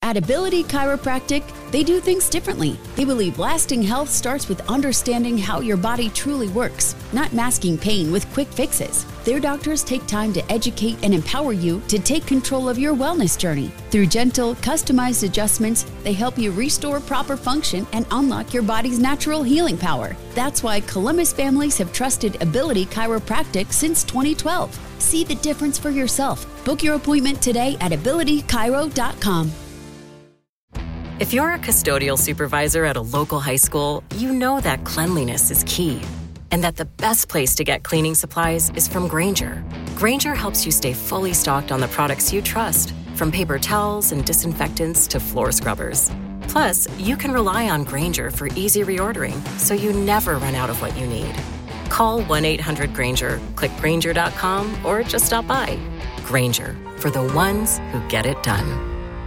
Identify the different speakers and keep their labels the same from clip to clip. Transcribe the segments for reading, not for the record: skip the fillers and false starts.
Speaker 1: At Ability Chiropractic, they do things differently. They believe lasting health starts with understanding how your body truly works, not masking pain with quick fixes. Their doctors take time to educate and empower you to take control of your wellness journey. Through gentle, customized adjustments, they help you restore proper function and unlock your body's natural healing power. That's why Columbus families have trusted Ability Chiropractic since 2012. See the difference for yourself. Book your appointment today at abilitychiro.com.
Speaker 2: If you're a custodial supervisor at a local high school, you know that cleanliness is key, and that the best place to get cleaning supplies is from Grainger. Grainger helps you stay fully stocked on the products you trust, from paper towels and disinfectants to floor scrubbers. Plus, you can rely on Grainger for easy reordering, so you never run out of what you need. Call 1-800-GRAINGER, click Grainger.com, or just stop by. Grainger, for the ones who get it done.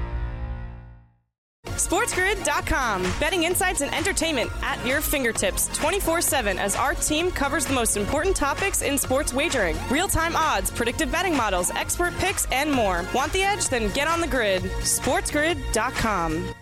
Speaker 3: SportsGrid.com. Betting insights and entertainment at your fingertips 24/7 as our team covers the most important topics in sports wagering. Real-time odds, predictive betting models, expert picks, and more. Want the edge? Then get on the grid. SportsGrid.com.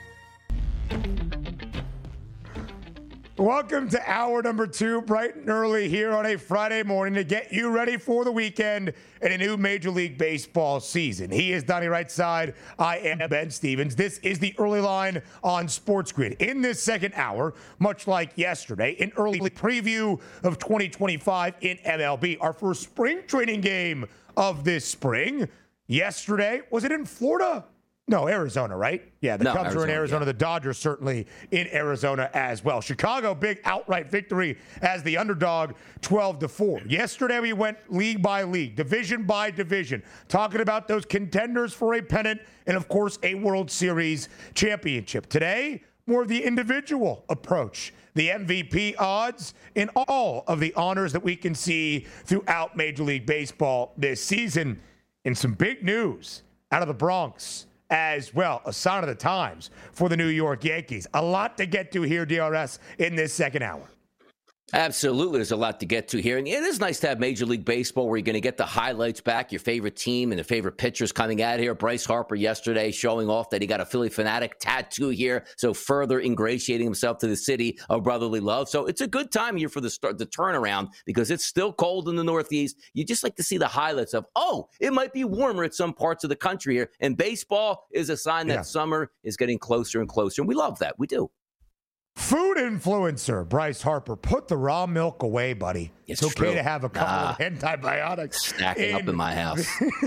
Speaker 4: Welcome to hour number 2, bright and early here on a Friday morning to get you ready for the weekend and a new Major League Baseball season. He is Donnie Rightside. I am Ben Stevens. This is the early line on Sports Grid. In this second hour, much like yesterday, an early preview of 2025 in MLB. Our first spring training game of this spring. Yesterday, was it in Florida? No, Arizona, right? Yeah, the Cubs are in Arizona. Yeah. The Dodgers certainly in Arizona as well. Chicago, big outright victory as the underdog, 12-4. Yesterday, we went league by league, division by division, talking about those contenders for a pennant and, of course, a World Series championship. Today, more of the individual approach, the MVP odds, and all of the honors that we can see throughout Major League Baseball this season. And some big news out of the Bronx as well, a sign of the times for the New York Yankees. A lot to get to here, DRS, in this second hour.
Speaker 5: Absolutely. There's a lot to get to here. And it is nice to have Major League Baseball where you're going to get the highlights back, your favorite team and the favorite pitchers coming out here. Bryce Harper yesterday showing off that he got a Philly Fanatic tattoo here, so further ingratiating himself to the city of brotherly love. So it's a good time here for the turnaround because it's still cold in the Northeast. You just like to see the highlights of, it might be warmer at some parts of the country here. And baseball is a sign that summer is getting closer and closer. And we love that. We do.
Speaker 4: Food influencer Bryce Harper, put the raw milk away, buddy. It's okay
Speaker 5: true.
Speaker 4: To have a couple of antibiotics
Speaker 5: stacking up in my house.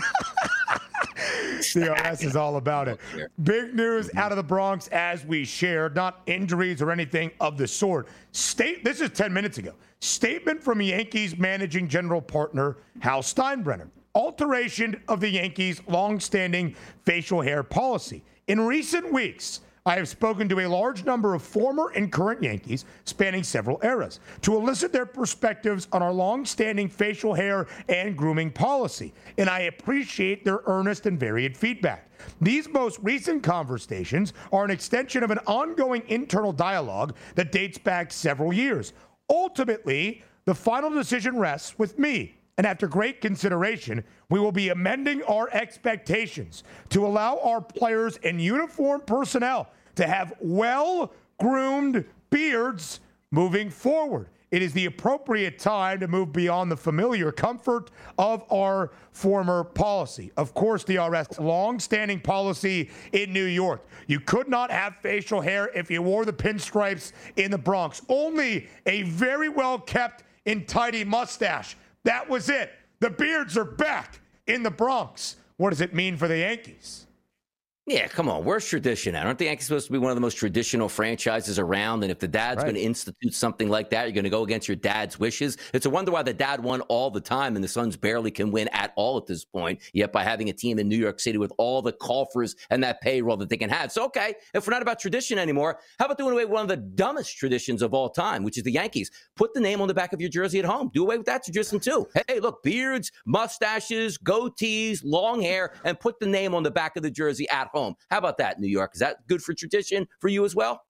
Speaker 4: CRS is all about it. Big news out of the Bronx as we shared, not injuries or anything of the sort. This is 10 minutes ago. Statement from Yankees managing general partner Hal Steinbrenner. Alteration of the Yankees' longstanding facial hair policy. In recent weeks, I have spoken to a large number of former and current Yankees spanning several eras to elicit their perspectives on our long-standing facial hair and grooming policy, and I appreciate their earnest and varied feedback. These most recent conversations are an extension of an ongoing internal dialogue that dates back several years. Ultimately, the final decision rests with me. And after great consideration, we will be amending our expectations to allow our players and uniform personnel to have well-groomed beards moving forward. It is the appropriate time to move beyond the familiar comfort of our former policy. Of course, DRS, long-standing policy in New York. You could not have facial hair if you wore the pinstripes in the Bronx. Only a very well-kept and tidy mustache. That was it. The beards are back in the Bronx. What does it mean for the Yankees?
Speaker 5: Yeah, come on. Where's tradition at? Aren't the Yankees supposed to be one of the most traditional franchises around? And if the dad's going to institute something like that, you're going to go against your dad's wishes. It's a wonder why the dad won all the time and the sons barely can win at all at this point. Yet by having a team in New York City with all the coffers and that payroll that they can have. So, okay, if we're not about tradition anymore, how about doing away with one of the dumbest traditions of all time, which is the Yankees? Put the name on the back of your jersey at home. Do away with that tradition too. Hey, look, beards, mustaches, goatees, long hair, and put the name on the back of the jersey at home. How about that, New York? Is that good for tradition for you as well?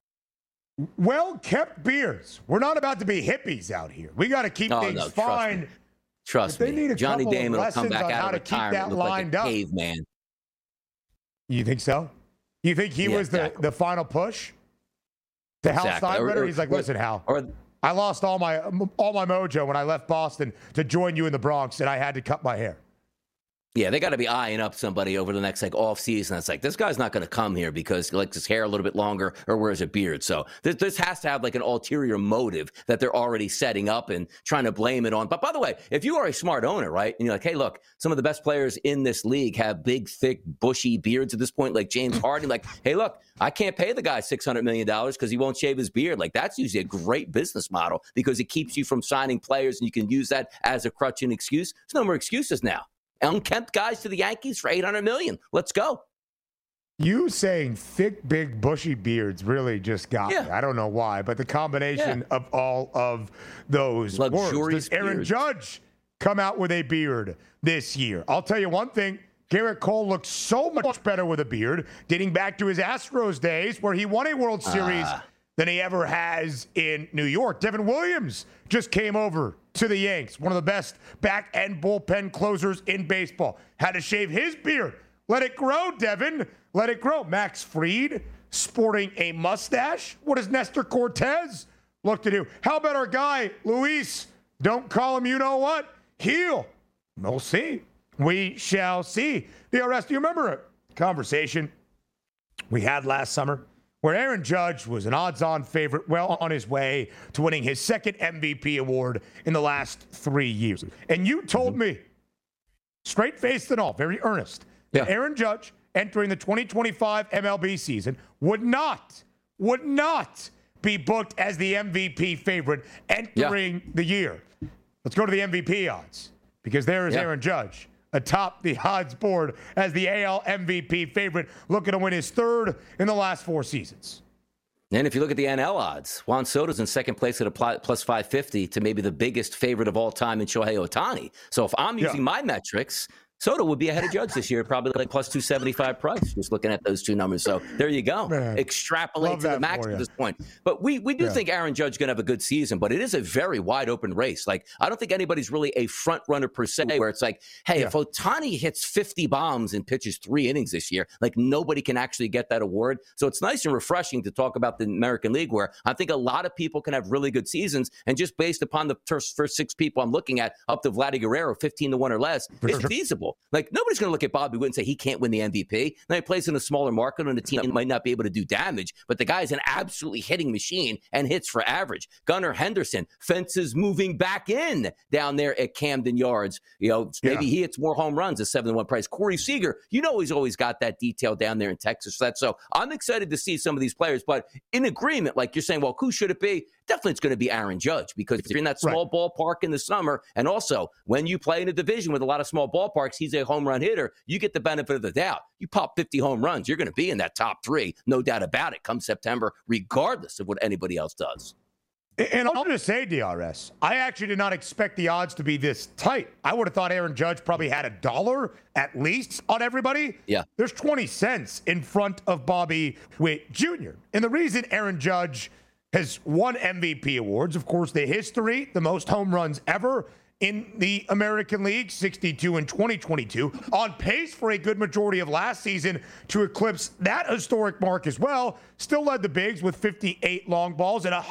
Speaker 4: Well-kept beards. We're not about to be hippies out here. We got to keep things fine.
Speaker 5: Trust me. Johnny Damon will come back out of retirement look like a caveman.
Speaker 4: You think so? You think he was the final push to Hal Steinbrenner? He's like, listen, Hal, I lost all my mojo when I left Boston to join you in the Bronx, and I had to cut my hair.
Speaker 5: Yeah, they got to be eyeing up somebody over the next off season. It's like, this guy's not going to come here because he likes his hair a little bit longer or wears a beard. So this has to have an ulterior motive that they're already setting up and trying to blame it on. But by the way, if you are a smart owner, right, and you're like, hey, look, some of the best players in this league have big, thick, bushy beards at this point, like James Harden. Like, hey, look, I can't pay the guy $600 million because he won't shave his beard. Like, that's usually a great business model because it keeps you from signing players and you can use that as a crutch and excuse. There's no more excuses now. Unkempt guys to the Yankees for $800 million. Let's go.
Speaker 4: You saying thick, big, bushy beards really just got me. I don't know why, but the combination of all of those words. Does Aaron Judge come out with a beard this year? I'll tell you one thing. Garrett Cole looks so much better with a beard, dating back to his Astros days where he won a World Series than he ever has in New York. Devin Williams just came over to the Yanks, one of the best back-end bullpen closers in baseball. Had to shave his beard. Let it grow, Devin. Let it grow. Max Fried sporting a mustache. What does Nestor Cortez look to do? How about our guy, Luis? Don't call him you-know-what. Heel. We'll see. We shall see. DRS, do you remember a conversation we had last summer where Aaron Judge was an odds-on favorite, well on his way to winning his second MVP award in the last 3 years? And you told me, straight-faced and all, very earnest, that Aaron Judge, entering the 2025 MLB season, would not be booked as the MVP favorite entering the year. Let's go to the MVP odds, because there is Aaron Judge atop the odds board as the AL MVP favorite, looking to win his third in the last 4 seasons.
Speaker 5: And if you look at the NL odds, Juan Soto's in second place at a plus 550 to maybe the biggest favorite of all time in Shohei Ohtani. So if I'm using my metrics, Soto would be ahead of Judge this year, probably plus 275 price, just looking at those two numbers. So there you go. Man, extrapolate to the max at this point. But we do think Aaron Judge is going to have a good season, but it is a very wide open race. Like, I don't think anybody's really a front runner per se, where it's like, hey, if Ohtani hits 50 bombs and pitches 3 innings this year, like, nobody can actually get that award. So it's nice and refreshing to talk about the American League, where I think a lot of people can have really good seasons, and just based upon the first 6 people I'm looking at, up to Vladdy Guerrero, 15-1 or less, it's feasible. Like, nobody's going to look at Bobby Witt and say he can't win the MVP. Now, he plays in a smaller market on a team that might not be able to do damage, but the guy's an absolutely hitting machine and hits for average. Gunnar Henderson, fences moving back in down there at Camden Yards. You know, maybe he hits more home runs at 7-1 price. Corey Seager, you know, he's always got that detail down there in Texas. So I'm excited to see some of these players, but in agreement, like you're saying, well, who should it be? Definitely it's going to be Aaron Judge, because if you're in that small ballpark in the summer, and also when you play in a division with a lot of small ballparks, he's a home run hitter, you get the benefit of the doubt. You pop 50 home runs, you're going to be in that top 3, no doubt about it, come September, regardless of what anybody else does.
Speaker 4: And I'm going to say, DRS, I actually did not expect the odds to be this tight. I would have thought Aaron Judge probably had $1 at least on everybody. Yeah. There's 20 cents in front of Bobby Witt Jr. And the reason Aaron Judge has won MVP awards, of course, the history, the most home runs ever in the American League, 62 in 2022, on pace for a good majority of last season to eclipse that historic mark as well. Still led the bigs with 58 long balls and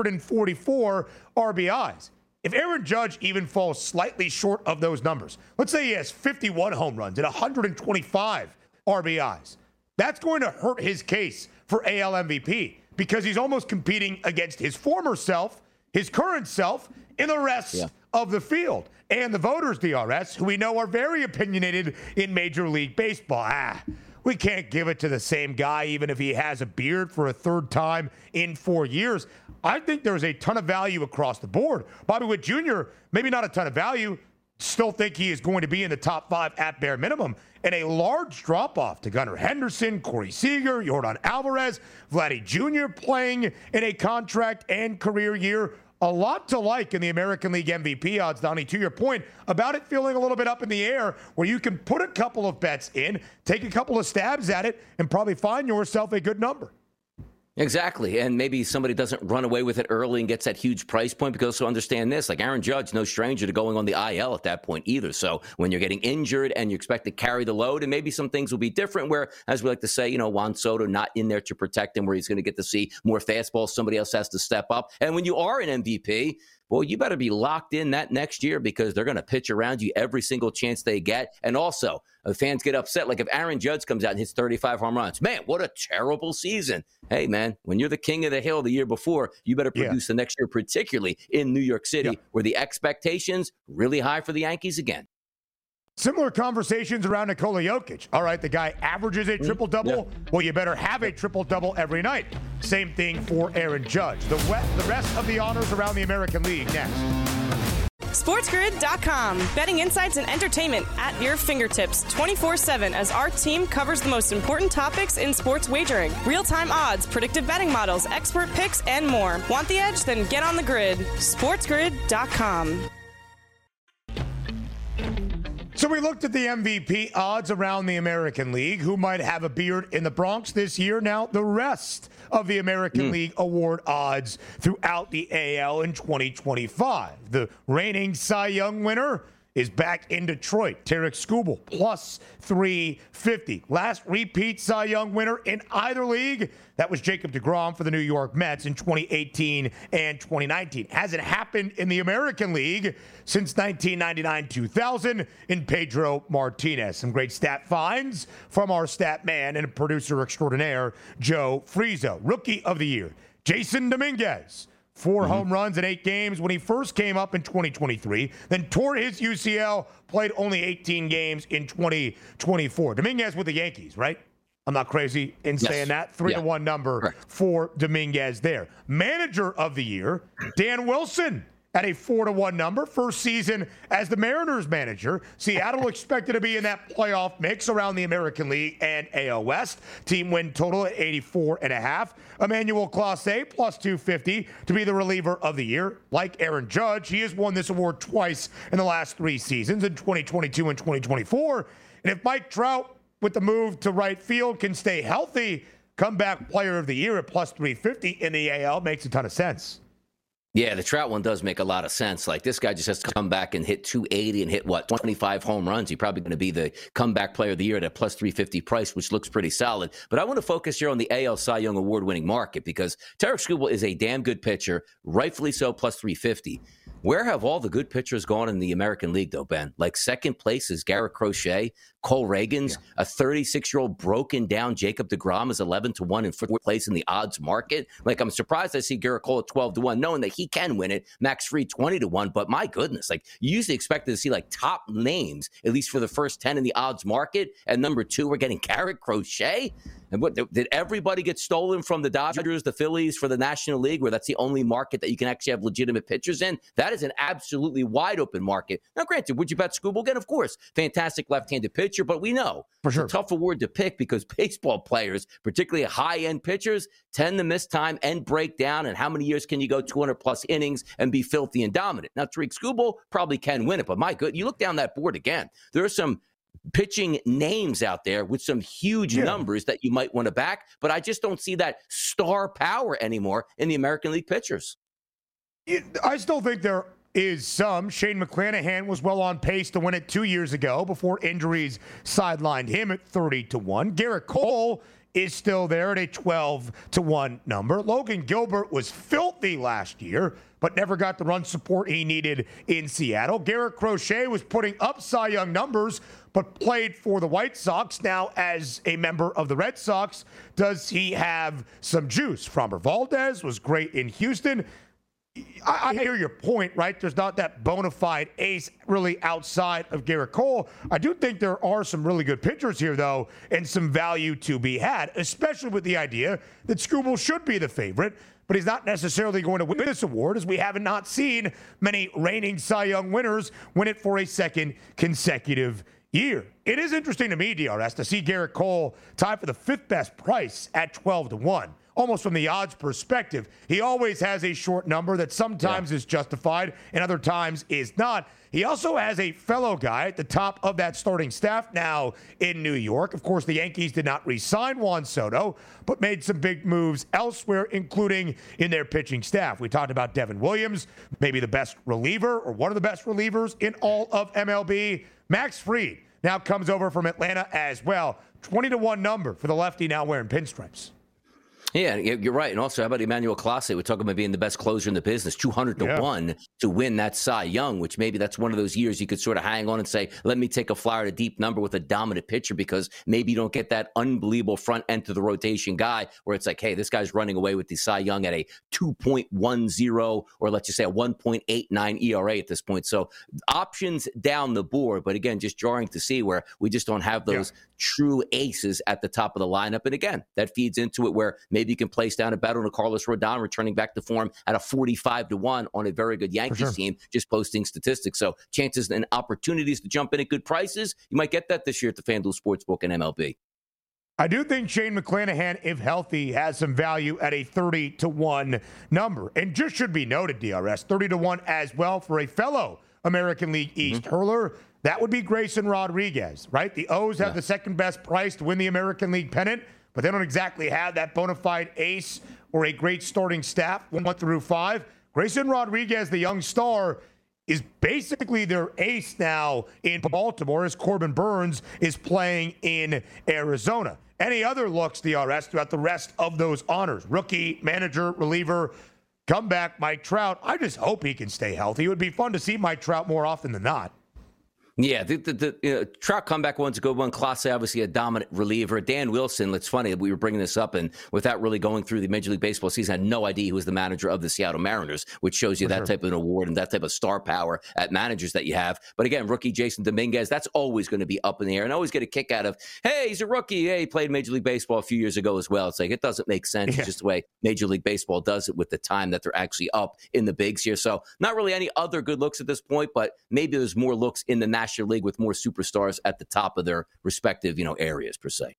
Speaker 4: 144 RBIs. If Aaron Judge even falls slightly short of those numbers, let's say he has 51 home runs and 125 RBIs, that's going to hurt his case for AL MVP, because he's almost competing against his former self, his current self, and the rest of the field. And the voters, DRS, who we know are very opinionated in Major League Baseball. We can't give it to the same guy, even if he has a beard, for a third time in 4 years. I think there's a ton of value across the board. Bobby Witt Jr., maybe not a ton of value. Still think he is going to be in the top 5 at bare minimum. And a large drop-off to Gunnar Henderson, Corey Seager, Yordan Alvarez, Vladdy Jr. playing in a contract and career year. A lot to like in the American League MVP odds, Donnie, to your point about it feeling a little bit up in the air, where you can put a couple of bets in, take a couple of stabs at it, and probably find yourself a good number.
Speaker 5: Exactly. And maybe somebody doesn't run away with it early and gets that huge price point, because also understand this, like Aaron Judge, no stranger to going on the IL at that point either. So when you're getting injured and you expect to carry the load, and maybe some things will be different where, as we like to say, Juan Soto not in there to protect him, where he's going to get to see more fastballs. Somebody else has to step up. And when you are an MVP, well, you better be locked in that next year, because they're going to pitch around you every single chance they get. And also, fans get upset. Like if Aaron Judge comes out and hits 35 home runs, man, what a terrible season. Hey, man, when you're the king of the hill the year before, you better produce the next year, particularly in New York City, where the expectations really high for the Yankees again.
Speaker 4: Similar conversations around Nikola Jokic. All right, the guy averages a triple-double. Yeah. Well, you better have a triple-double every night. Same thing for Aaron Judge. The rest of the honors around the American League next.
Speaker 3: SportsGrid.com. Betting insights and entertainment at your fingertips 24/7 as our team covers the most important topics in sports wagering. Real-time odds, predictive betting models, expert picks, and more. Want the edge? Then get on the grid. SportsGrid.com.
Speaker 4: So we looked at the MVP odds around the American League. Who might have a beard in the Bronx this year? Now, the rest of the American League award odds throughout the AL in 2025. The reigning Cy Young winner is back in Detroit. Tarik Skubal, plus 350. Last repeat Cy Young winner in either league, that was Jacob deGrom for the New York Mets in 2018 and 2019. Hasn't happened in the American League since 1999-2000 in Pedro Martinez. Some great stat finds from our stat man and producer extraordinaire, Joe Frizo. Rookie of the year, Jason Dominguez. 4 home runs in 8 games when he first came up in 2023, then tore his UCL, played only 18 games in 2024. Dominguez with the Yankees, right? I'm not crazy in saying that. 3-1 number for Dominguez there. Manager of the year, Dan Wilson at a 4-1 number. First season as the Mariners manager. Seattle expected to be in that playoff mix around the American League and AL West. Team win total at 84.5. Emmanuel Clase, plus 250 to be the reliever of the year. Like Aaron Judge, he has won this award twice in the last 3 seasons, in 2022 and 2024. And if Mike Trout, with the move to right field, can stay healthy, comeback player of the year at plus 350 in the AL makes a ton of sense.
Speaker 5: Yeah, the Trout one does make a lot of sense. Like, this guy just has to come back and hit 280 and hit, 25 home runs. He's probably going to be the comeback player of the year at a plus 350 price, which looks pretty solid. But I want to focus here on the AL Cy Young award-winning market, because Tarik Skubal is a damn good pitcher, rightfully so, plus 350. Where have all the good pitchers gone in the American League, though, Ben? Like, second place is Garrett Crochet, Cole Ragans, a 36-year-old broken down Jacob deGrom is 11-1 in 4th place in the odds market. Like, I'm surprised I see Garrett Cole at 12-1, knowing that he can win it. Max Fried 20-1, but my goodness, like, you usually expected to see like top names, at least for the first 10 in the odds market. And number 2, we're getting Garrett Crochet. And what did everybody get stolen from the Dodgers, the Phillies, for the National League, where that's the only market that you can actually have legitimate pitchers in? That is an absolutely wide open market. Now, granted, would you bet Skubal again? Of course, fantastic left-handed pitcher, but we know it's a tough award to pick, because baseball players, particularly high-end pitchers, tend to miss time and break down. And how many years can you go 200-plus innings and be filthy and dominant? Now, Tarik Skubal probably can win it, but my good, you look down that board again, there are some pitching names out there with some huge numbers that you might want to back, but I just don't see that star power anymore in the American League pitchers.
Speaker 4: I still think there is some. Shane McClanahan was well on pace to win it 2 years ago before injuries sidelined him at 30-1. Garrett Cole is still there at a 12-1 number. Logan Gilbert was filthy last year, but never got the run support he needed in Seattle. Garrett Crochet was putting up Cy Young numbers, but played for the White Sox. Now, as a member of the Red Sox, does he have some juice? Framber Valdez was great in Houston. I hear your point, right? There's not that bona fide ace really outside of Garrett Cole. I do think there are some really good pitchers here, though, and some value to be had, especially with the idea that Skubal should be the favorite, but he's not necessarily going to win this award, as we have not seen many reigning Cy Young winners win it for a second consecutive year. It is interesting to me, DRS, to see Garrett Cole tied for the 5th best price at 12-1. almost from the odds perspective, he always has a short number that sometimes is justified and other times is not. He also has a fellow guy at the top of that starting staff now in New York. Of course, the Yankees did not re-sign Juan Soto, but made some big moves elsewhere, including in their pitching staff. We talked about Devin Williams, maybe the best reliever or one of the best relievers in all of MLB. Max Fried now comes over from Atlanta as well. 20-1 number for the lefty now wearing pinstripes.
Speaker 5: Yeah, you're right. And also, how about Emmanuel Clase? We're talking about being the best closer in the business, 200-1 to win that Cy Young, which maybe that's one of those years you could sort of hang on and say, let me take a flyer at a deep number with a dominant pitcher, because maybe you don't get that unbelievable front end to the rotation guy where it's like, hey, this guy's running away with the Cy Young at a 2.10 or let's just say a 1.89 ERA at this point. So options down the board, but again, just jarring to see where we just don't have those true aces at the top of the lineup. And again, that feeds into it where maybe you can place down a bet on a Carlos Rodon returning back to form at a 45-1 on a very good Yankees team, just posting statistics. So chances and opportunities to jump in at good prices, you might get that this year at the FanDuel Sportsbook and MLB.
Speaker 4: I do think Shane McClanahan, if healthy, has some value at a 30-1 number. And just should be noted, DRS, 30-1 as well for a fellow American League East hurler. That would be Grayson Rodriguez, right? The O's have the second best price to win the American League pennant, but they don't exactly have that bona fide ace or a great starting staff 1 through 5. Grayson Rodriguez, the young star, is basically their ace now in Baltimore as Corbin Burns is playing in Arizona. Any other looks, DRS, throughout the rest of those honors? Rookie, manager, reliever, comeback, Mike Trout. I just hope he can stay healthy. It would be fun to see Mike Trout more often than not.
Speaker 5: Yeah, the Trout comeback one's a good one. Clase, obviously a dominant reliever. Dan Wilson, it's funny that we were bringing this up, and without really going through the Major League Baseball season, I had no idea he was the manager of the Seattle Mariners, which shows you that type of an award and that type of star power at managers that you have. But again, rookie Jason Dominguez, that's always going to be up in the air, and I always get a kick out of, hey, he's a rookie. Hey, he played Major League Baseball a few years ago as well. It's like, it doesn't make sense. It's just the way Major League Baseball does it with the time that they're actually up in the bigs here. So not really any other good looks at this point, but maybe there's more looks in the National League with more superstars at the top of their respective, areas per se.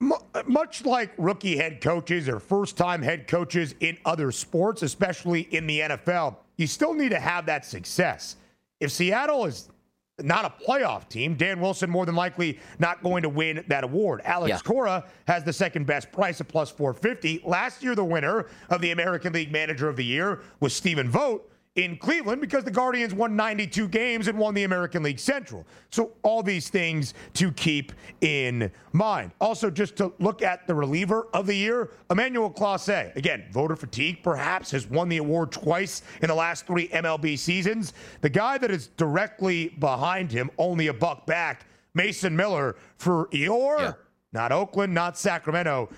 Speaker 4: Much like rookie head coaches or first-time head coaches in other sports, especially in the NFL, you still need to have that success. If Seattle is not a playoff team, Dan Wilson more than likely not going to win that award. Alex Cora has the second best price at plus 450. Last year, the winner of the American League Manager of the Year was Stephen Vogt in Cleveland because the Guardians won 92 games and won the American League Central. So all these things to keep in mind. Also, just to look at the reliever of the year, Emmanuel Clase. Again, voter fatigue perhaps, has won the award twice in the last 3 MLB seasons. The guy that is directly behind him, only a buck back, Mason Miller for not Oakland, not Sacramento,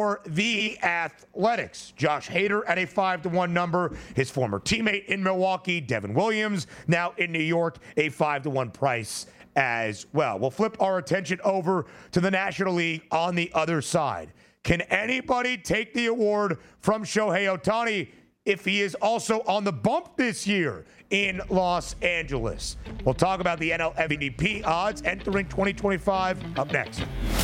Speaker 4: The Athletics. Josh Hader at a 5-1 number. His former teammate in Milwaukee, Devin Williams, now in New York, a 5-1 price as well. We'll flip our attention over to the National League on the other side. Can anybody take the award from Shohei Ohtani if he is also on the bump this year in Los Angeles? We'll talk about the NL MVP odds entering 2025 up next.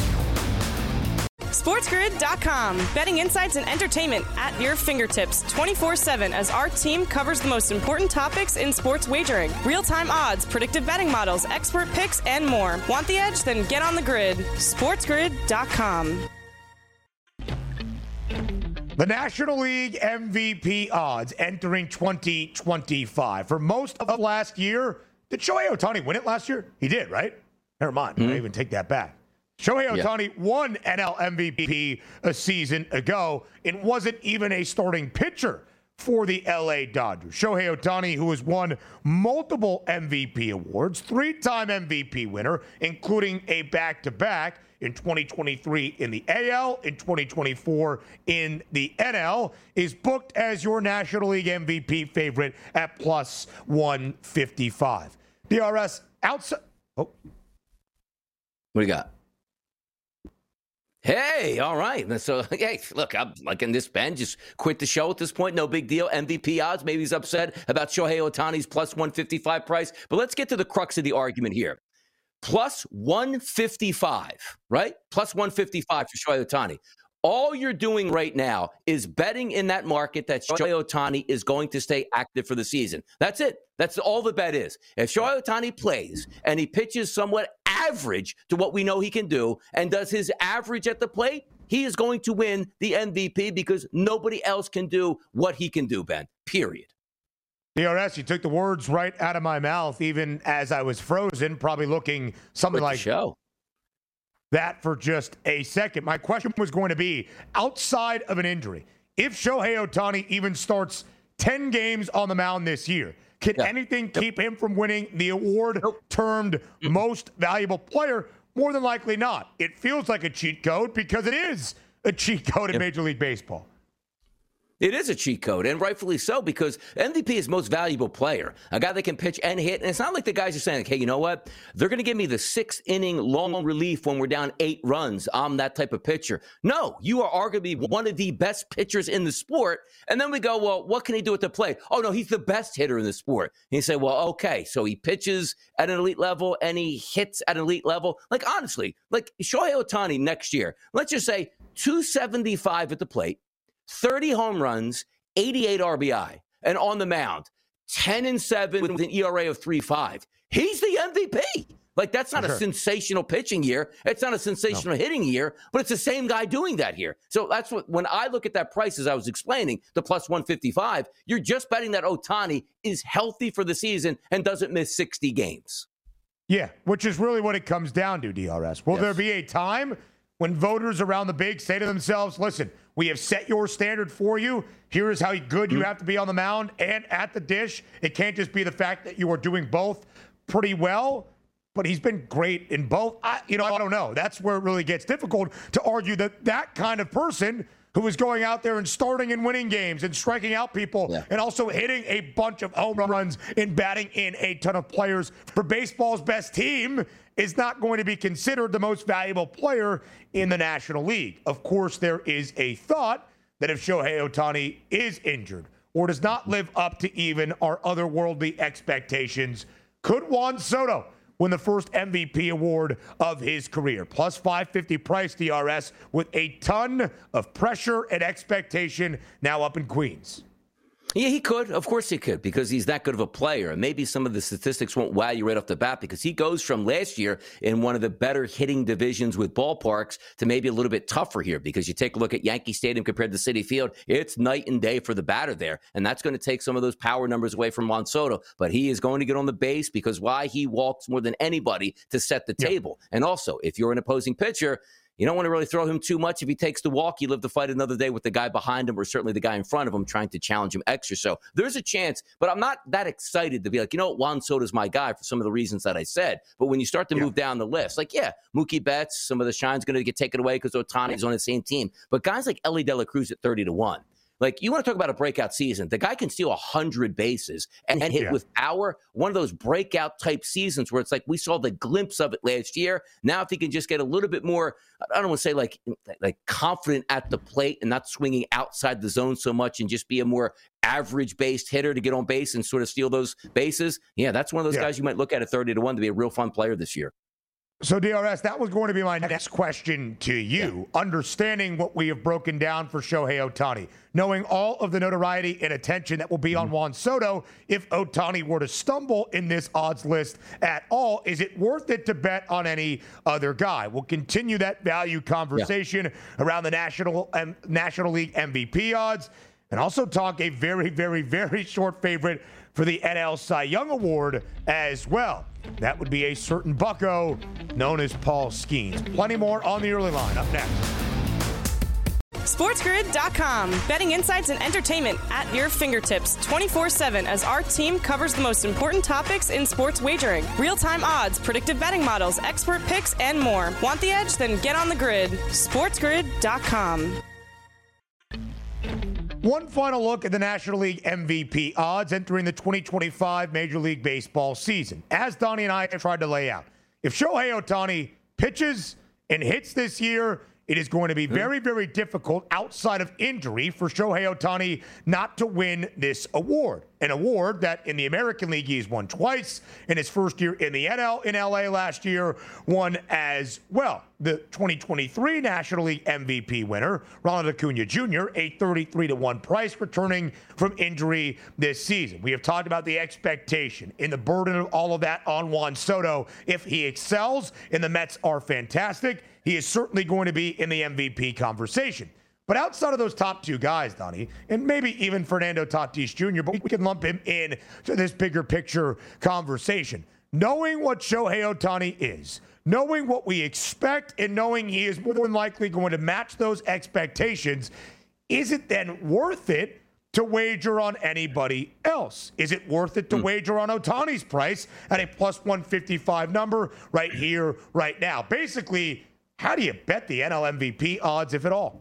Speaker 3: SportsGrid.com. Betting insights and entertainment at your fingertips 24/7 as our team covers the most important topics in sports wagering. Real-time odds, predictive betting models, expert picks, and more. Want the edge? Then get on the grid. SportsGrid.com.
Speaker 4: The National League MVP odds entering 2025. For most of last year, did Shohei Ohtani win it last year? He did, right? Never mind. I even take that back. Shohei Ohtani won NL MVP a season ago and wasn't even a starting pitcher for the LA Dodgers. Shohei Ohtani, who has won multiple MVP awards, 3-time MVP winner, including a back-to-back in 2023 in the AL, in 2024 in the NL, is booked as your National League MVP favorite at plus 155. DRS outside.
Speaker 5: What do you got? Hey, all right. So, hey, look, I'm liking this, Ben. Just quit the show at this point. No big deal. MVP odds. Maybe he's upset about Shohei Ohtani's plus 155 price. But let's get to the crux of the argument here. Plus 155, right? Plus 155 for Shohei Ohtani. All you're doing right now is betting in that market that Shohei Ohtani is going to stay active for the season. That's it. That's all the bet is. If Shohei Ohtani plays and he pitches somewhat average to what we know he can do and does his average at the plate, he is going to win the MVP because nobody else can do what he can do, Ben. Period.
Speaker 4: DRS, you took the words right out of my mouth, even as I was frozen, probably looking something like that for just a second. My question was going to be, outside of an injury, if Shohei Ohtani even starts 10 games on the mound this year, can anything keep him from winning the award termed most valuable player? More than likely not. It feels like a cheat code because it is a cheat code in Major League Baseball.
Speaker 5: It is a cheat code, and rightfully so, because MVP is most valuable player, a guy that can pitch and hit. And it's not like the guys are saying, like, hey, you know what? They're going to give me the 6-inning long relief when we're down 8 runs. I'm that type of pitcher. No, you are arguably one of the best pitchers in the sport. And then we go, well, what can he do at the plate? Oh, no, he's the best hitter in the sport. And you say, well, okay, so he pitches at an elite level and he hits at an elite level. Like, honestly, like Shohei Ohtani next year, let's just say 275 at the plate, 30 home runs, 88 RBI, and on the mound, 10-7 with an ERA of 3.5. He's the MVP. Like, that's not a sensational pitching year. It's not a sensational hitting year, but it's the same guy doing that here. So that's what, when I look at that price, as I was explaining, the plus 155, you're just betting that Ohtani is healthy for the season and doesn't miss 60 games.
Speaker 4: Yeah, which is really what it comes down to, DRS. Will there be a time when voters around the big say to themselves, listen, we have set your standard for you. Here is how good you have to be on the mound and at the dish. It can't just be the fact that you are doing both pretty well, but he's been great in both. I don't know. That's where it really gets difficult to argue that that kind of person who is going out there and starting and winning games and striking out people and also hitting a bunch of home runs and batting in a ton of players for baseball's best team is not going to be considered the most valuable player in the National League. Of course, there is a thought that if Shohei Ohtani is injured or does not live up to even our otherworldly expectations, could Juan Soto win the first MVP award of his career? Plus 550 price, DRS, with a ton of pressure and expectation now up in Queens.
Speaker 5: Yeah, he could. Of course he could, because he's that good of a player. And maybe some of the statistics won't wow you right off the bat, because he goes from last year in one of the better hitting divisions with ballparks to maybe a little bit tougher here, because you take a look at Yankee Stadium compared to Citi Field, it's night and day for the batter there. And that's going to take some of those power numbers away from Juan Soto. But he is going to get on the base, because why? He walks more than anybody to set the table. And also, if you're an opposing pitcher, you don't want to really throw him too much. If he takes the walk, you live to fight another day with the guy behind him or certainly the guy in front of him trying to challenge him extra. So there's a chance, but I'm not that excited to be like, you know what, Juan Soto's my guy for some of the reasons that I said. But when you start to move down the list, like, Mookie Betts, some of the shine's going to get taken away because Ohtani's on the same team. But guys like Elly De La Cruz at 30-1. Like, you want to talk about a breakout season. The guy can steal 100 bases and hit with power. One of those breakout type seasons where it's like we saw the glimpse of it last year. Now, if he can just get a little bit more, I don't want to say like confident at the plate and not swinging outside the zone so much and just be a more average based hitter to get on base and sort of steal those bases. Yeah, that's one of those guys you might look at 30-1 to be a real fun player this year.
Speaker 4: So, DRS, that was going to be my next question to you. Understanding what we have broken down for Shohei Ohtani, knowing all of the notoriety and attention that will be on Juan Soto if Ohtani were to stumble in this odds list at all, is it worth it to bet on any other guy? We'll continue that value conversation around the National League MVP odds, and also talk a very, very, very short favorite for the NL Cy Young Award as well. That would be a certain bucko known as Paul Skeens. Plenty more on the early line. Up next.
Speaker 3: SportsGrid.com. Betting insights and entertainment at your fingertips 24/7 as our team covers the most important topics in sports wagering. Real-time odds, predictive betting models, expert picks, and more. Want the edge? Then get on the grid. SportsGrid.com.
Speaker 4: One final look at the National League MVP odds entering the 2025 Major League Baseball season. As Donnie and I have tried to lay out, if Shohei Ohtani pitches and hits this year, it is going to be very, very difficult outside of injury for Shohei Ohtani not to win this award. An award that in the American League he's won twice. In his first year in the NL in LA last year, won as well. The 2023 National League MVP winner, Ronald Acuna Jr., a 33-1 price, returning from injury this season. We have talked about the expectation and the burden of all of that on Juan Soto. If he excels and the Mets are fantastic, he is certainly going to be in the MVP conversation. But outside of those top two guys, Donnie, and maybe even Fernando Tatis Jr., but we can lump him in to this bigger picture conversation. Knowing what Shohei Ohtani is, knowing what we expect, and knowing he is more than likely going to match those expectations, is it then worth it to wager on anybody else? Is it worth it to wager on Ohtani's price at a plus 155 number right here, right now? Basically, how do you bet the NL MVP odds, if at all?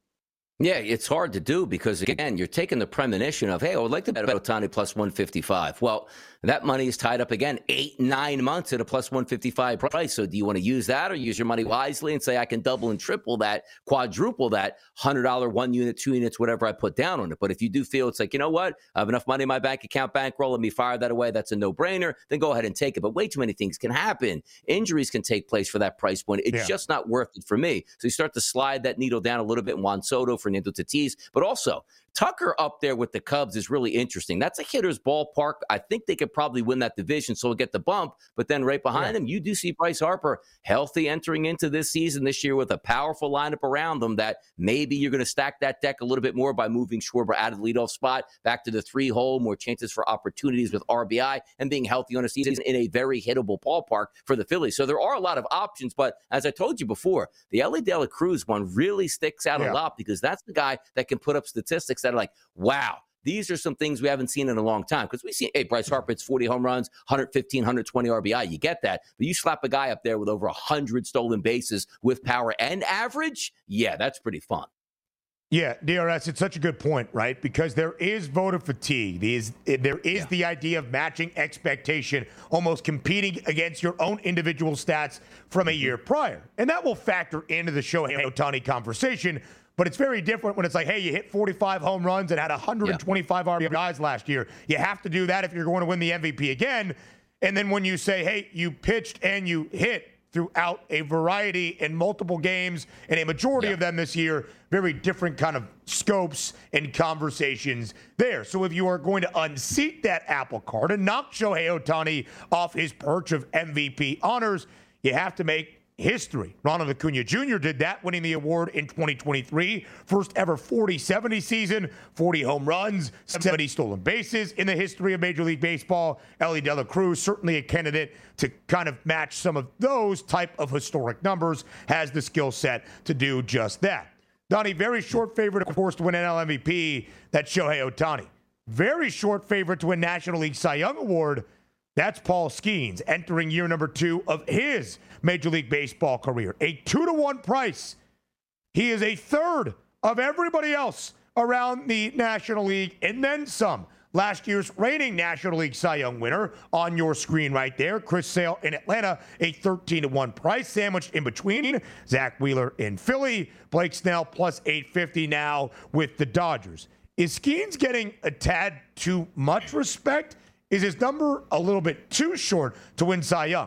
Speaker 5: Yeah, it's hard to do because, again, you're taking the premonition of, hey, I would like to bet Ohtani plus 155. Well, that money is tied up again 8-9 months at a plus 155 price. So do you want to use that or use your money wisely and say I can double and triple that, quadruple that $100, 1 unit, 2 units, whatever I put down on it? But if you do feel it's like, you know what, I have enough money in my bank account, bankroll, let me fire that away, that's a no-brainer, then go ahead and take it. But way too many things can happen. Injuries can take place for that price point. It's just not worth it for me. So you start to slide that needle down a little bit in Juan Soto, Fernando Tatis, but also Tucker up there with the Cubs is really interesting. That's a hitter's ballpark. I think they could probably win that division, so we'll get the bump. But then right behind him, you do see Bryce Harper healthy entering into this season this year with a powerful lineup around them that maybe you're going to stack that deck a little bit more by moving Schwarber out of the leadoff spot back to the 3-hole, more chances for opportunities with RBI and being healthy on a season in a very hittable ballpark for the Phillies. So there are a lot of options, but as I told you before, the Elly De La Cruz one really sticks out a lot because that's the guy that can put up statistics that are like, wow, these are some things we haven't seen in a long time. Because we see, hey, Bryce Harper, it's 40 home runs, 115, 120 RBI. You get that. But you slap a guy up there with over 100 stolen bases with power and average, yeah, that's pretty fun.
Speaker 4: Yeah, DRS, it's such a good point, right? Because there is voter fatigue. There is the idea of matching expectation, almost competing against your own individual stats from a year prior. And that will factor into the Shohei Ohtani conversation. But it's very different when it's like, hey, you hit 45 home runs and had 125 RBIs last year. You have to do that if you're going to win the MVP again. And then when you say, hey, you pitched and you hit throughout a variety in multiple games and a majority of them this year, very different kind of scopes and conversations there. So if you are going to unseat that apple cart and knock Shohei Ohtani off his perch of MVP honors, you have to make history. Ronald Acuna Jr. did that, winning the award in 2023. First ever 40-70 season, 40 home runs, 70 stolen bases in the history of Major League Baseball. Elly De La Cruz, certainly a candidate to kind of match some of those type of historic numbers, has the skill set to do just that. Donnie, very short favorite, of course, to win NL MVP. That's Shohei Ohtani. Very short favorite to win National League Cy Young Award. That's Paul Skeens entering year number 2 of his Major League Baseball career. A 2-1 price. He is a third of everybody else around the National League and then some. Last year's reigning National League Cy Young winner on your screen right there, Chris Sale in Atlanta, a 13-1 price sandwiched in between. Zach Wheeler in Philly, Blake Snell plus 850 now with the Dodgers. Is Skeens getting a tad too much respect? Is his number a little bit too short to win Cy Young?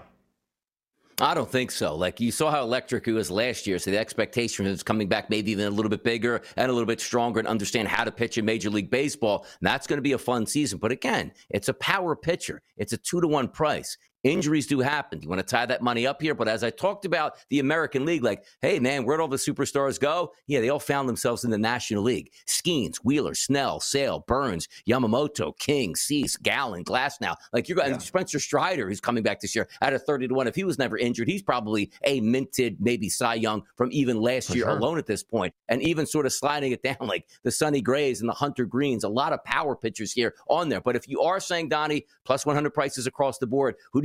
Speaker 5: I don't think so. Like, you saw how electric he was last year, so the expectation is coming back maybe even a little bit bigger and a little bit stronger and understand how to pitch in Major League Baseball. And that's going to be a fun season. But again, it's a power pitcher. It's a 2-1 price. Injuries do happen. You want to tie that money up here? But as I talked about the American League, like, hey, man, where'd all the superstars go? Yeah, they all found themselves in the National League. Skeens, Wheeler, Snell, Sale, Burns, Yamamoto, King, Cease, Gallen, Glasnow. Like, you're going Spencer Strider, who's coming back this year at a 30-1. If he was never injured, he's probably a minted, maybe Cy Young from even last year alone at this point. And even sort of sliding it down like the Sonny Grays and the Hunter Greens, a lot of power pitchers here on there. But if you are saying, Donnie, plus 100 prices across the board, who do you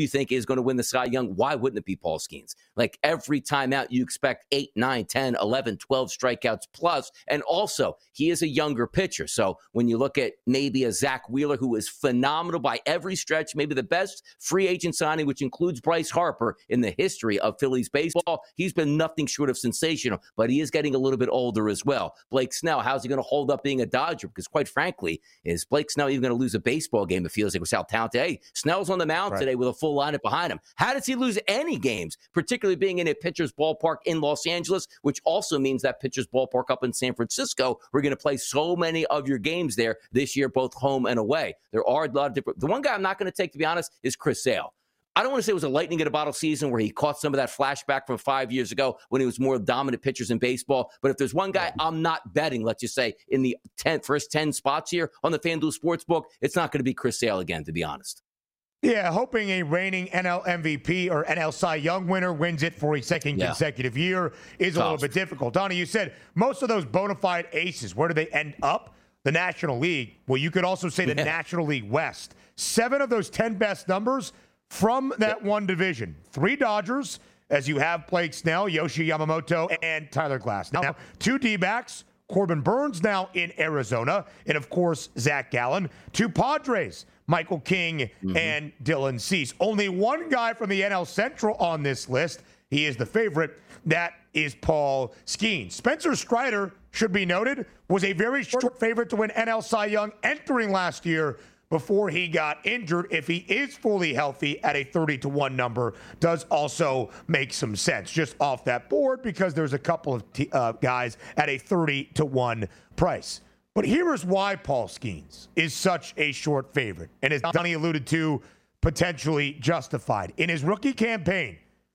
Speaker 5: think is going to win the Cy Young, why wouldn't it be Paul Skeens? Like every time out, you expect 8, 9, 10, 11, 12 strikeouts plus. And also, he is a younger pitcher. So when you look at maybe a Zach Wheeler, who is phenomenal by every stretch, maybe the best free agent signing, which includes Bryce Harper in the history of Phillies baseball, he's been nothing short of sensational, but he is getting a little bit older as well. Blake Snell, how's he going to hold up being a Dodger? Because quite frankly, is Blake Snell even going to lose a baseball game? It feels like with how talented. Hey, Snell's on the mound today with a full lineup behind him. How does he lose any games, particularly being in a pitcher's ballpark in Los Angeles, which also means that pitcher's ballpark up in San Francisco, we're going to play so many of your games there this year, both home and away. There are a lot of different. The one guy I'm not going to take, to be honest, is Chris Sale. I don't want to say it was a lightning in a bottle season where he caught some of that flashback from 5 years ago when he was more dominant pitchers in baseball. But if there's one guy I'm not betting, let's just say, in the first 10 spots here on the FanDuel Sportsbook, it's not going to be Chris Sale again, to be honest.
Speaker 4: Yeah, hoping a reigning NL MVP or NL Cy Young winner wins it for a second consecutive year is a little bit difficult. Donnie, you said most of those bona fide aces, where do they end up? The National League. Well, you could also say the National League West. 7 of those 10 best numbers from that one division. 3 Dodgers, as you have Blake Snell, Yoshi Yamamoto, and Tyler Glass. Now 2 D-backs, Corbin Burns now in Arizona, and of course, Zach Gallen. 2 Padres, Michael King and Dylan Cease. Only one guy from the NL Central on this list. He is the favorite. That is Paul Skeens. Spencer Strider, should be noted, was a very short favorite to win NL Cy Young entering last year before he got injured. If he is fully healthy at a 30-1 number, does also make some sense just off that board because there's a couple of guys at a 30-1 price. But here is why Paul Skeens is such a short favorite, and as Donnie alluded to, potentially justified. In his rookie campaign,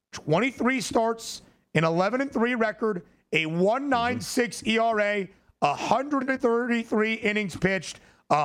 Speaker 4: 23 starts, an 11-3 record, a 1.96 ERA, 133 innings pitched,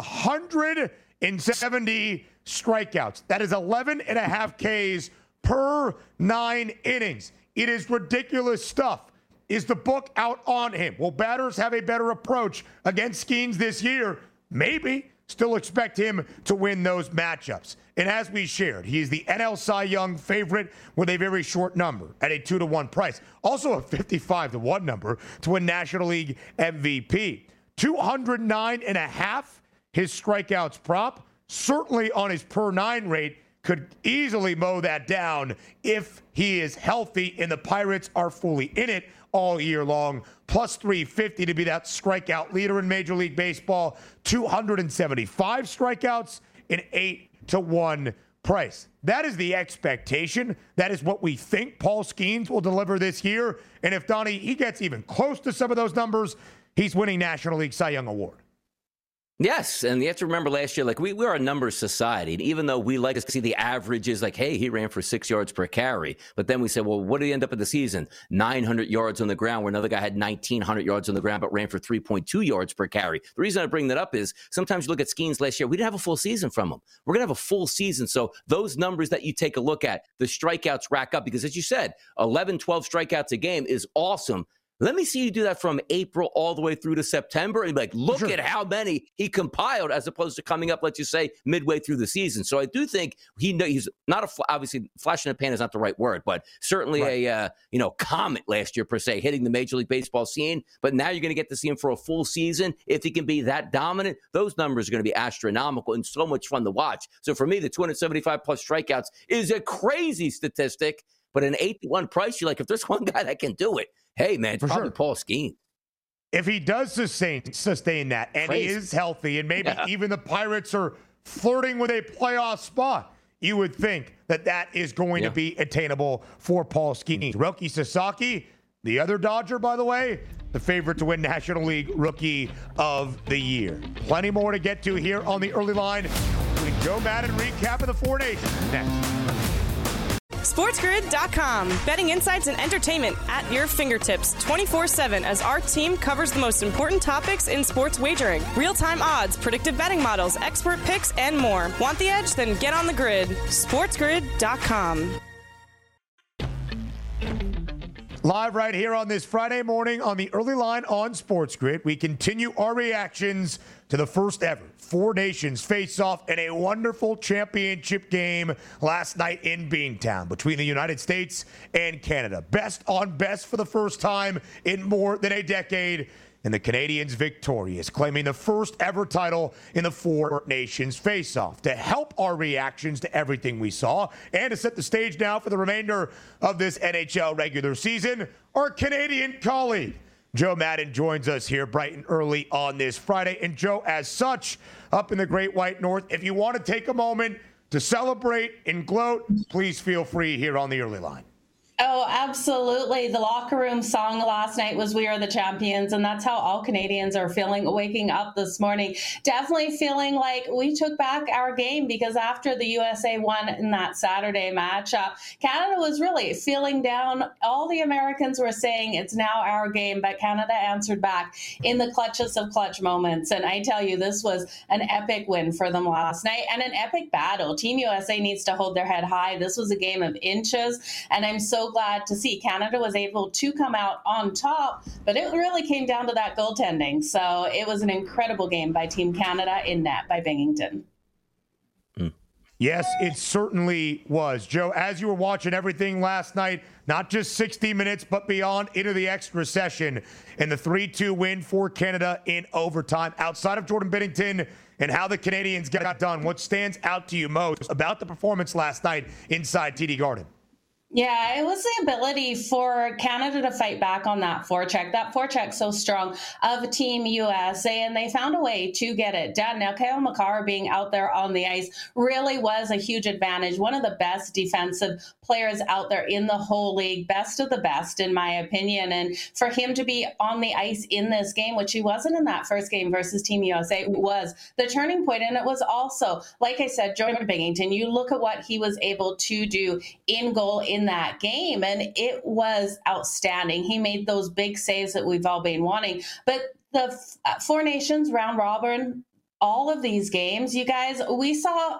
Speaker 4: 170 strikeouts. That is 11.5 Ks per 9 innings. It is ridiculous stuff. Is the book out on him? Will batters have a better approach against Skeens this year? Maybe. Still expect him to win those matchups. And as we shared, he is the NL Cy Young favorite with a very short number at a 2-1 price. Also a 55-1 number to win National League MVP. 209.5 his strikeouts prop. Certainly on his per 9 rate could easily mow that down if he is healthy and the Pirates are fully in it all year long. Plus 350 to be that strikeout leader in Major League Baseball. 275 strikeouts, an 8-1 price. That is the expectation. That is what we think Paul Skeens will deliver this year. And if Donnie, he gets even close to some of those numbers, he's winning National League Cy Young Award.
Speaker 5: Yes, and you have to remember last year, like we are a numbers society. And even though we like to see the averages, like, hey, he ran for 6 yards per carry. But then we said, well, what did he end up in the season? 900 yards on the ground, where another guy had 1,900 yards on the ground, but ran for 3.2 yards per carry. The reason I bring that up is sometimes you look at Skeens last year, we didn't have a full season from him. We're going to have a full season. So those numbers that you take a look at, the strikeouts rack up, because as you said, 11, 12 strikeouts a game is awesome. Let me see you do that from April all the way through to September and look at how many he compiled as opposed to coming up, let's just say, midway through the season. So I do think he's not obviously flash in the pan is not the right word, but certainly a comet last year per se, hitting the Major League Baseball scene. But now you're going to get to see him for a full season. If he can be that dominant, those numbers are going to be astronomical and so much fun to watch. So for me, the 275 plus strikeouts is a crazy statistic, but an 8-1 price, you're like, if there's one guy that can do it, hey, man, it's probably Paul Skeens.
Speaker 4: If he does sustain that, and he is healthy, and maybe even the Pirates are flirting with a playoff spot, you would think that is going to be attainable for Paul Skeens. Roki Sasaki, the other Dodger, by the way, the favorite to win National League Rookie of the Year. Plenty more to get to here on the early line, including Joe Madden recap of the Four Nations next.
Speaker 3: SportsGrid.com. Betting insights and entertainment at your fingertips 24/7 as our team covers the most important topics in sports wagering. Real-time odds, predictive betting models, expert picks, and more. Want the edge? Then get on the grid. SportsGrid.com.
Speaker 4: Live right here on this Friday morning on the Early Line on Sports Grid, we continue our reactions to the first ever Four Nations face-off in a wonderful championship game last night in Beantown between the United States and Canada. Best on best for the first time in more than a decade. And the Canadians victorious, claiming the first ever title in the Four Nations face-off. To help our reactions to everything we saw and to set the stage now for the remainder of this NHL regular season, our Canadian colleague, Joe Madden, joins us here bright and early on this Friday. And Joe, as such, up in the Great White North, if you want to take a moment to celebrate and gloat, please feel free here on the Early Line.
Speaker 6: Oh, absolutely. The locker room song last night was "We Are the Champions," and that's how all Canadians are feeling waking up this morning. Definitely feeling like we took back our game, because after the USA won in that Saturday matchup, Canada was really feeling down. All the Americans were saying it's now our game, but Canada answered back in the clutchest of clutch moments. And I tell you, this was an epic win for them last night and an epic battle. Team USA needs to hold their head high. This was a game of inches, and I'm so glad to see Canada was able to come out on top, but it really came down to that goaltending. So it was an incredible game by Team Canada in net by Binghamton.
Speaker 4: Yes, it certainly was. Joe, as you were watching everything last night, not just 60 minutes, but beyond into the extra session, and the 3-2 win for Canada in overtime, outside of Jordan Binnington and how the Canadians got done, what stands out to you most about the performance last night inside TD Garden?
Speaker 6: Yeah, it was the ability for Canada to fight back on that forecheck. That forecheck so strong of Team USA, and they found a way to get it done. Now, Cale Makar being out there on the ice really was a huge advantage. One of the best defensive players out there in the whole league, best of the best, in my opinion. And for him to be on the ice in this game, which he wasn't in that first game versus Team USA, was the turning point. And it was also, like I said, Jordan Binnington. You look at what he was able to do in goal in that game, and it was outstanding. He made those big saves that we've all been wanting. But the Four Nations round robin, all of these games, you guys, we saw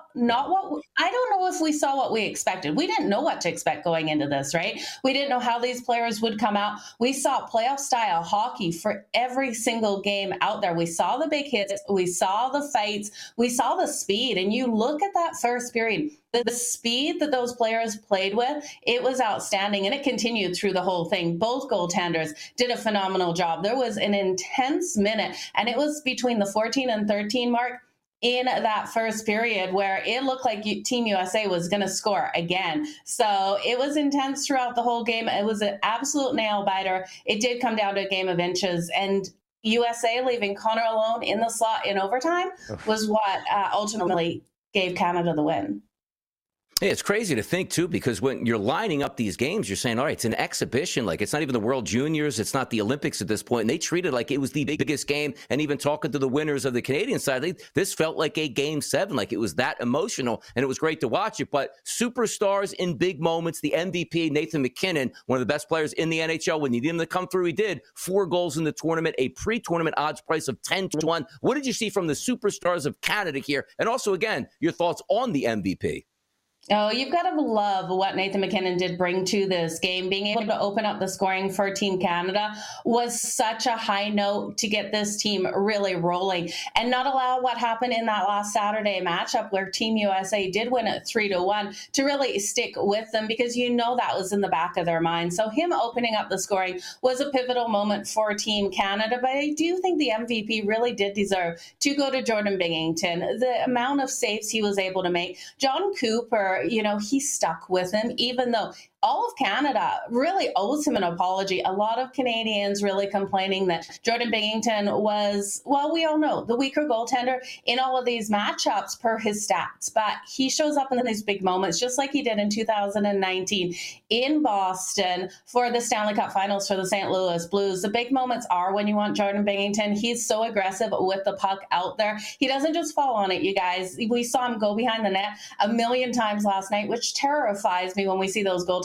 Speaker 6: I don't know if we saw what we expected. We didn't know what to expect going into this, right? We didn't know how these players would come out. We saw playoff style hockey for every single game out there. We saw the big hits. We saw the fights. We saw the speed. And you look at that first period, the speed that those players played with, it was outstanding. And it continued through the whole thing. Both goaltenders did a phenomenal job. There was an intense minute, and it was between the 14 and 13 mark in that first period where it looked like Team USA was going to score again. So it was intense throughout the whole game. It was an absolute nail biter. It did come down to a game of inches, and USA leaving Connor alone in the slot in overtime was what ultimately gave Canada the win.
Speaker 5: Yeah, it's crazy to think, too, because when you're lining up these games, you're saying, all right, it's an exhibition. Like, it's not even the World Juniors. It's not the Olympics at this point. And they treat it like it was the biggest game. And even talking to the winners of the Canadian side, this felt like a Game 7. Like, it was that emotional. And it was great to watch it. But superstars in big moments, the MVP, Nathan MacKinnon, one of the best players in the NHL. When you need him to come through, he did. 4 goals in the tournament, a pre-tournament odds price of 10-1. What did you see from the superstars of Canada here? And also, again, your thoughts on the MVP?
Speaker 6: Oh, you've got to love what Nathan MacKinnon did bring to this game. Being able to open up the scoring for Team Canada was such a high note to get this team really rolling and not allow what happened in that last Saturday matchup where Team USA did win it 3-1 to really stick with them, because you know that was in the back of their mind. So him opening up the scoring was a pivotal moment for Team Canada. But I do think the MVP really did deserve to go to Jordan Binnington. The amount of saves he was able to make. John Cooper, he stuck with him, even though all of Canada really owes him an apology. A lot of Canadians really complaining that Jordan Binnington was, well, we all know, the weaker goaltender in all of these matchups per his stats. But he shows up in these big moments, just like he did in 2019 in Boston for the Stanley Cup Finals for the St. Louis Blues. The big moments are when you want Jordan Binnington. He's so aggressive with the puck out there. He doesn't just fall on it, you guys. We saw him go behind the net a million times last night, which terrifies me when we see those goaltenders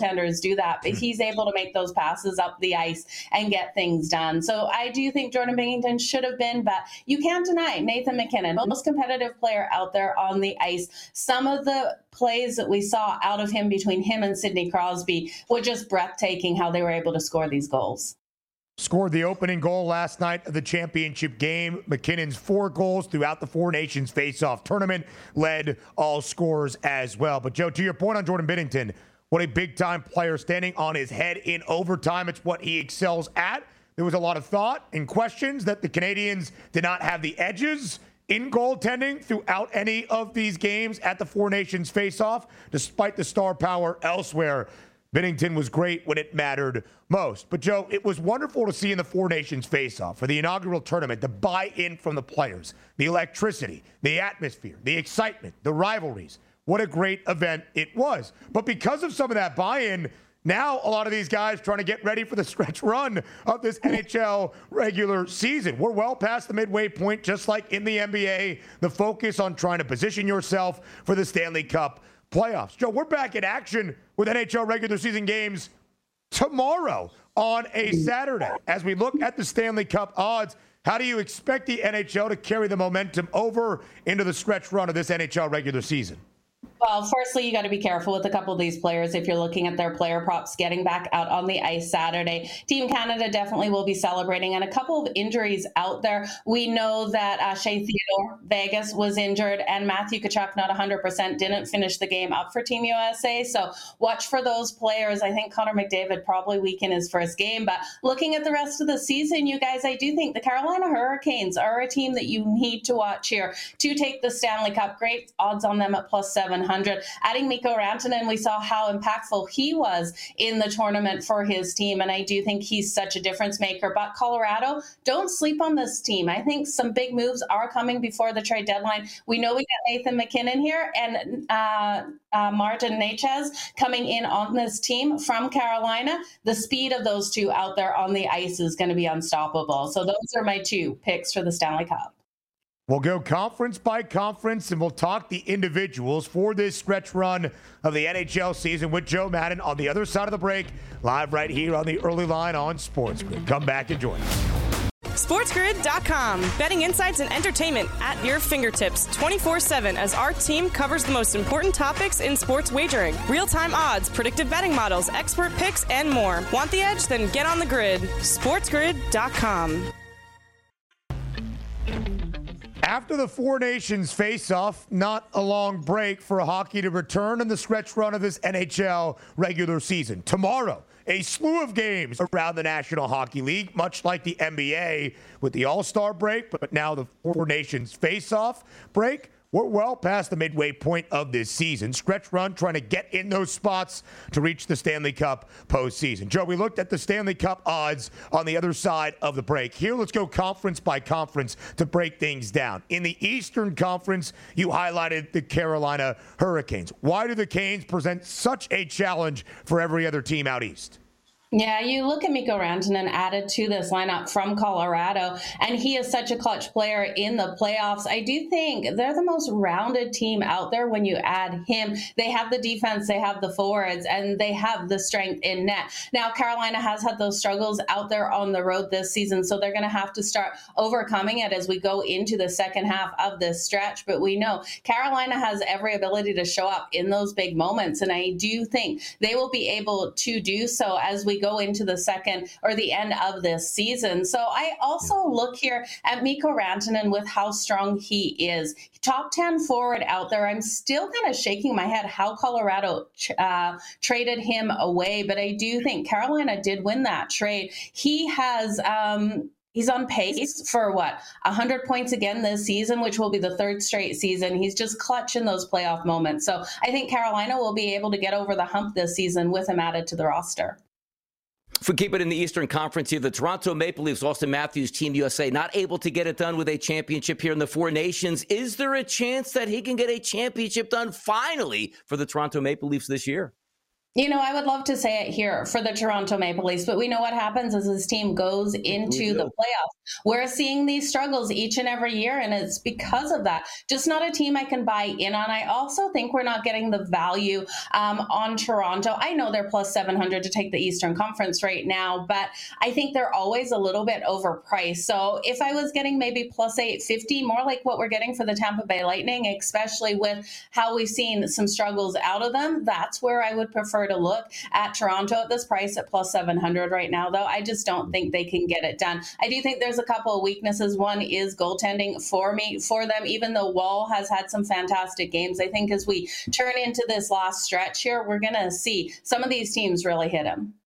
Speaker 6: goaltenders do that, but he's able to make those passes up the ice and get things done. So I do think Jordan Binnington should have been, but you can't deny Nathan MacKinnon, most competitive player out there on the ice. Some of the plays that we saw out of him between him and Sidney Crosby were just breathtaking how they were able to score these goals.
Speaker 4: Scored the opening goal last night of the championship game. McKinnon's 4 goals throughout the Four Nations face-off tournament led all scorers as well. But, Joe, to your point on Jordan Binnington, what a big-time player standing on his head in overtime. It's what he excels at. There was a lot of thought and questions that the Canadians did not have the edges in goaltending throughout any of these games at the Four Nations face-off, despite the star power elsewhere. Binnington was great when it mattered most. But, Joe, it was wonderful to see in the Four Nations face-off for the inaugural tournament, the buy-in from the players, the electricity, the atmosphere, the excitement, the rivalries. What a great event it was. But because of some of that buy-in, now a lot of these guys trying to get ready for the stretch run of this NHL regular season. We're well past the midway point, just like in the NBA, the focus on trying to position yourself for the Stanley Cup playoffs. Joe, we're back in action with NHL regular season games tomorrow on a Saturday. As we look at the Stanley Cup odds, how do you expect the NHL to carry the momentum over into the stretch run of this NHL regular season?
Speaker 6: Well, firstly, you got to be careful with a couple of these players if you're looking at their player props getting back out on the ice Saturday. Team Canada definitely will be celebrating, and a couple of injuries out there. We know that Shea Theodore, Vegas, was injured, and Matthew Tkachuk, not 100%, didn't finish the game up for Team USA. So watch for those players. I think Connor McDavid probably weakened his first game. But looking at the rest of the season, you guys, I do think the Carolina Hurricanes are a team that you need to watch here to take the Stanley Cup. Great odds on them at plus 700. Adding Mikko Rantanen, we saw how impactful he was in the tournament for his team, and I do think he's such a difference maker. But Colorado, don't sleep on this team. I think some big moves are coming before the trade deadline. We know we got Nathan MacKinnon here and Martin Necas coming in on this team from Carolina. The speed of those two out there on the ice is going to be unstoppable. So those are my 2 picks for the Stanley Cup.
Speaker 4: We'll go conference by conference, and we'll talk the individuals for this stretch run of the NHL season with Joe Madden on the other side of the break, live right here on the early line on SportsGrid. Come back and join us.
Speaker 3: SportsGrid.com. Betting insights and entertainment at your fingertips 24/7 as our team covers the most important topics in sports wagering. Real-time odds, predictive betting models, expert picks, and more. Want the edge? Then get on the grid. SportsGrid.com.
Speaker 4: After the Four Nations face-off, not a long break for hockey to return in the stretch run of this NHL regular season. Tomorrow, a slew of games around the National Hockey League, much like the NBA with the All-Star break, but now the Four Nations face-off break. We're well past the midway point of this season. Stretch run trying to get in those spots to reach the Stanley Cup postseason. Joe, we looked at the Stanley Cup odds on the other side of the break. Here, let's go conference by conference to break things down. In the Eastern Conference, you highlighted the Carolina Hurricanes. Why do the Canes present such a challenge for every other team out east?
Speaker 6: Yeah, you look at Mikko Rantanen added to this lineup from Colorado, and he is such a clutch player in the playoffs. I do think they're the most rounded team out there when you add him. They have the defense, they have the forwards, and they have the strength in net. Now, Carolina has had those struggles out there on the road this season, so they're going to have to start overcoming it as we go into the second half of this stretch. But we know Carolina has every ability to show up in those big moments, and I do think they will be able to do so as we go into the second or the end of this season. So I also look here at Mikko Rantanen with how strong he is. Top 10 forward out there. I'm still kind of shaking my head how Colorado traded him away, but I do think Carolina did win that trade. He has he's on pace for 100 points again this season, which will be the 3rd straight season. He's just clutch in those playoff moments. So I think Carolina will be able to get over the hump this season with him added to the roster.
Speaker 5: If we keep it in the Eastern Conference here, the Toronto Maple Leafs, Austin Matthews, Team USA, not able to get it done with a championship here in the Four Nations. Is there a chance that he can get a championship done finally for the Toronto Maple Leafs this year?
Speaker 6: I would love to say it here for the Toronto Maple Leafs, but we know what happens as this team goes into the playoffs. We're seeing these struggles each and every year, and it's because of that. Just not a team I can buy in on. I also think we're not getting the value on Toronto. I know they're plus 700 to take the Eastern Conference right now, but I think they're always a little bit overpriced. So if I was getting maybe plus 850, more like what we're getting for the Tampa Bay Lightning, especially with how we've seen some struggles out of them, that's where I would prefer to look at Toronto at this price at plus 700 right now, though. I just don't think they can get it done. I do think there's a couple of weaknesses. One is goaltending for them, even though Wall has had some fantastic games. I think as we turn into this last stretch here, we're going to see some of these teams really hit him.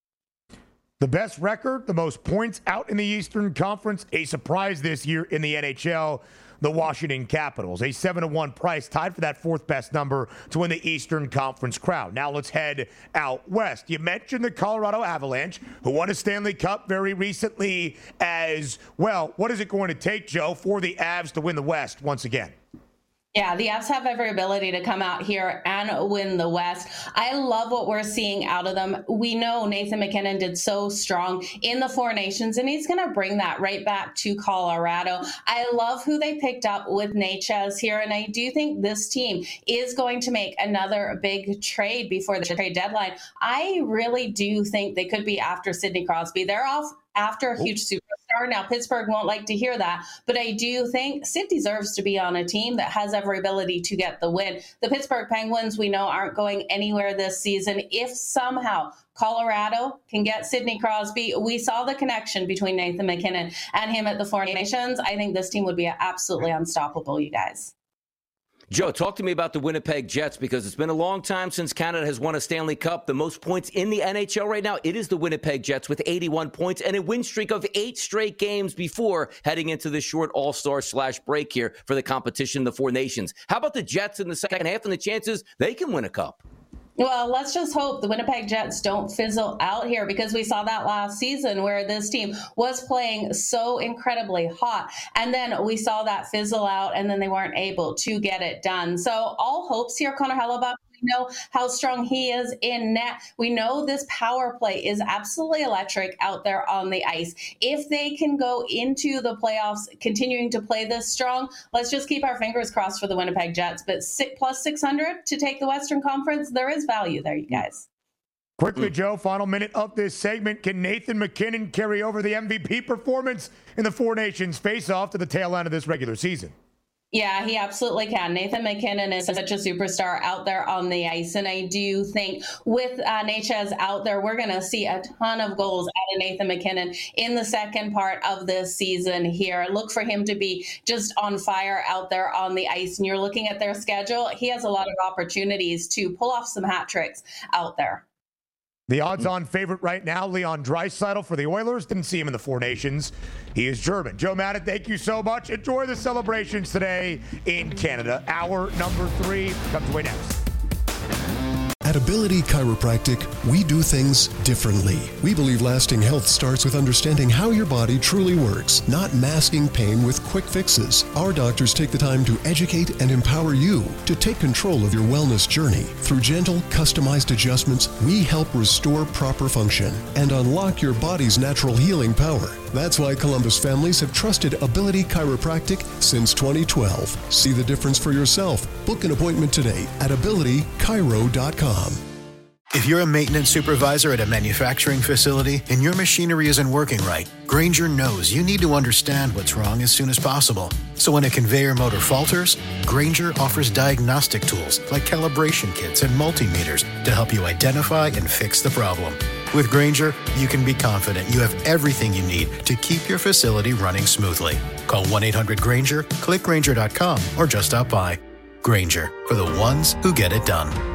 Speaker 4: The best record, the most points out in the Eastern Conference, a surprise this year in the NHL. The Washington Capitals, a 7-1 price, tied for that fourth best number to win the Eastern Conference crown. Now let's head out west. You mentioned the Colorado Avalanche, who won a Stanley Cup very recently as well. What is it going to take, Joe, for the Avs to win the West once again?
Speaker 6: Yeah, the Avs have every ability to come out here and win the West. I love what we're seeing out of them. We know Nathan MacKinnon did so strong in the Four Nations, and he's going to bring that right back to Colorado. I love who they picked up with Necas here, and I do think this team is going to make another big trade before the trade deadline. I really do think they could be after Sidney Crosby. They're off after a huge superstar. Now, Pittsburgh won't like to hear that, but I do think Sid deserves to be on a team that has every ability to get the win. The Pittsburgh Penguins, we know, aren't going anywhere this season. If somehow Colorado can get Sidney Crosby, we saw the connection between Nathan MacKinnon and him at the Four Nations. I think this team would be absolutely unstoppable, you guys.
Speaker 5: Joe, talk to me about the Winnipeg Jets, because it's been a long time since Canada has won a Stanley Cup. The most points in the NHL right now, it is the Winnipeg Jets with 81 points and a win streak of 8 straight games before heading into this short all-star / break here for the competition, the Four Nations. How about the Jets in the second half and the chances they can win a cup?
Speaker 6: Well, let's just hope the Winnipeg Jets don't fizzle out here, because we saw that last season where this team was playing so incredibly hot. And then we saw that fizzle out, and then they weren't able to get it done. So all hopes here, Connor Hellebuyck. We know how strong he is in net. We know this power play is absolutely electric out there on the ice. If they can go into the playoffs continuing to play this strong, let's just keep our fingers crossed for the Winnipeg Jets. But plus 600 to take the Western Conference, there is value there, you guys.
Speaker 4: Quickly, Joe, final minute of this segment. Can Nathan MacKinnon carry over the MVP performance in the Four Nations face-off to the tail end of this regular season?
Speaker 6: Yeah, he absolutely can. Nathan MacKinnon is such a superstar out there on the ice. And I do think with Necas out there, we're going to see a ton of goals out of Nathan MacKinnon in the second part of this season here. Look for him to be just on fire out there on the ice. And you're looking at their schedule, he has a lot of opportunities to pull off some hat tricks out there.
Speaker 4: The odds-on favorite right now, Leon Draisaitl for the Oilers. Didn't see him in the Four Nations. He is German. Joe Madden, thank you so much. Enjoy the celebrations today in Canada. Hour number 3 comes away next.
Speaker 7: At Ability Chiropractic, we do things differently. We believe lasting health starts with understanding how your body truly works, not masking pain with quick fixes. Our doctors take the time to educate and empower you to take control of your wellness journey. Through gentle, customized adjustments, we help restore proper function and unlock your body's natural healing power. That's why Columbus families have trusted Ability Chiropractic since 2012. See the difference for yourself. Book an appointment today at abilitychiro.com.
Speaker 8: If you're a maintenance supervisor at a manufacturing facility and your machinery isn't working right, Grainger knows you need to understand what's wrong as soon as possible. So when a conveyor motor falters, Grainger offers diagnostic tools like calibration kits and multimeters to help you identify and fix the problem. With Grainger, you can be confident you have everything you need to keep your facility running smoothly. Call 1-800-GRAINGER, click Grainger.com, or just stop by. Grainger, for the ones who get it done.